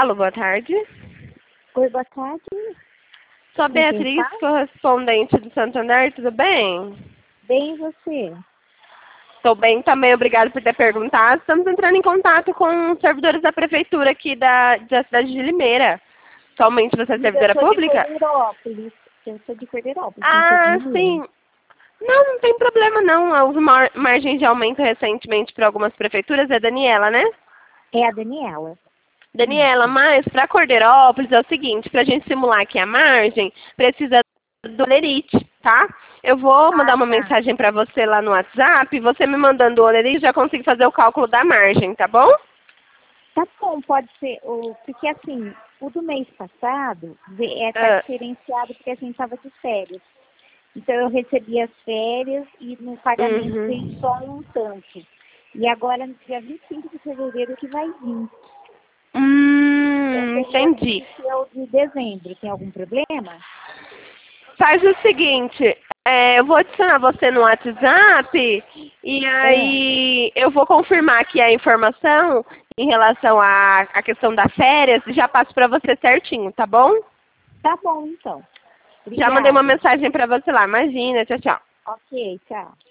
Alô, boa tarde. Oi, boa tarde. Sou a Beatriz, correspondente do Santander, tudo bem? Bem, e você? Estou bem também, obrigado por ter perguntado. Estamos entrando em contato com os servidores da prefeitura aqui da cidade de Limeira. Atualmente você é servidora pública? Eu sou de Cordeirópolis. Ah, sim. Não tem problema não. Houve margem de aumento recentemente para algumas prefeituras, é Daniela, né? É a Daniela. Daniela, mas para Cordeirópolis é o seguinte, para a gente simular aqui a margem, precisa do Olerite, tá? Eu vou mandar uma mensagem para você lá no WhatsApp, você me mandando o Olerite, já consigo fazer o cálculo da margem, tá bom? Tá bom, pode ser. Porque assim, o do mês passado tá diferenciado porque a gente estava de férias. Então eu recebi as férias e no pagamento veio só um tanto. E agora, no dia 25 de fevereiro, que vai vir. Entendi. O de dezembro, tem algum problema? Faz o seguinte, eu vou adicionar você no WhatsApp e aí eu vou confirmar aqui a informação em relação à questão das férias e já passo para você certinho, tá bom? Tá bom, então. Obrigada. Já mandei uma mensagem para você lá. Imagina, tchau, tchau. Ok, tchau.